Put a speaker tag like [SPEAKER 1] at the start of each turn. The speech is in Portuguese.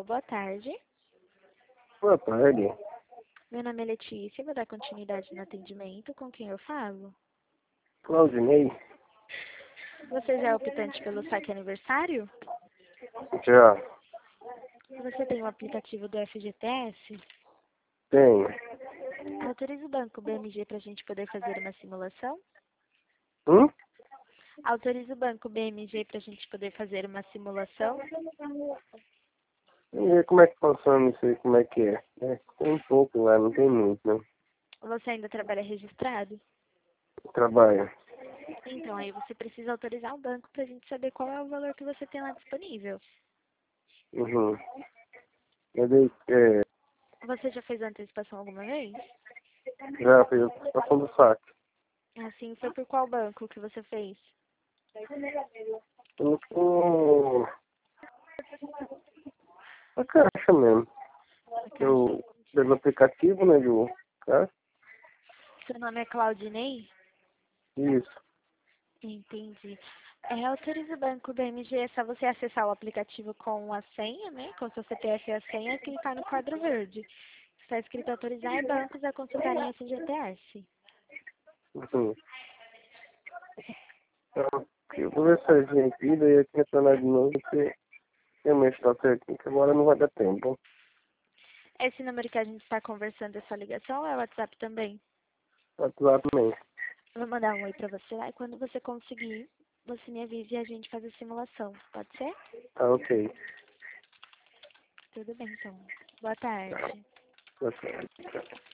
[SPEAKER 1] boa tarde.
[SPEAKER 2] Boa tarde.
[SPEAKER 1] Meu nome é Letícia, vou dar continuidade no atendimento. Com quem eu falo?
[SPEAKER 2] Claudinei?
[SPEAKER 1] Você já é optante pelo saque aniversário?
[SPEAKER 2] Já.
[SPEAKER 1] Você tem o aplicativo do FGTS?
[SPEAKER 2] Tenho.
[SPEAKER 1] Autoriza o Banco BMG para a gente poder fazer uma simulação?
[SPEAKER 2] Hum?
[SPEAKER 1] Autoriza o Banco BMG para a gente poder fazer uma simulação?
[SPEAKER 2] E como é que funciona isso aí? Como é que é? Tem um pouco lá, não tem muito, né?
[SPEAKER 1] Você ainda trabalha registrado?
[SPEAKER 2] Trabalho.
[SPEAKER 1] Então, aí você precisa autorizar o banco para a gente saber qual é o valor que você tem lá disponível.
[SPEAKER 2] Uhum.
[SPEAKER 1] Você já fez antecipação alguma vez?
[SPEAKER 2] Já fiz a participação do saque.
[SPEAKER 1] Assim, foi por qual banco que você fez?
[SPEAKER 2] Eu com a caixa mesmo.
[SPEAKER 1] A
[SPEAKER 2] Eu,
[SPEAKER 1] Caixa.
[SPEAKER 2] pelo aplicativo, né, do cara?
[SPEAKER 1] Seu nome é Claudinei?
[SPEAKER 2] Isso.
[SPEAKER 1] Entendi. Autoriza o Banco BMG, é só você acessar o aplicativo com a senha, né? Com seu CPF e a senha e clicar no quadro verde. Está escrito autorizar bancos a consultarem FGTS.
[SPEAKER 2] Uhum. Então, eu vou ver se a gente daí aqui retornar de novo, porque realmente tá certinho, que agora não vai dar tempo.
[SPEAKER 1] Esse número que a gente está conversando é sua ligação ou é o WhatsApp também?
[SPEAKER 2] WhatsApp também.
[SPEAKER 1] Eu vou mandar um oi para você lá e quando você conseguir, você me avise e a gente faz a simulação. Pode ser?
[SPEAKER 2] Ah, ok.
[SPEAKER 1] Tudo bem, então. Boa tarde.
[SPEAKER 2] Tá certo.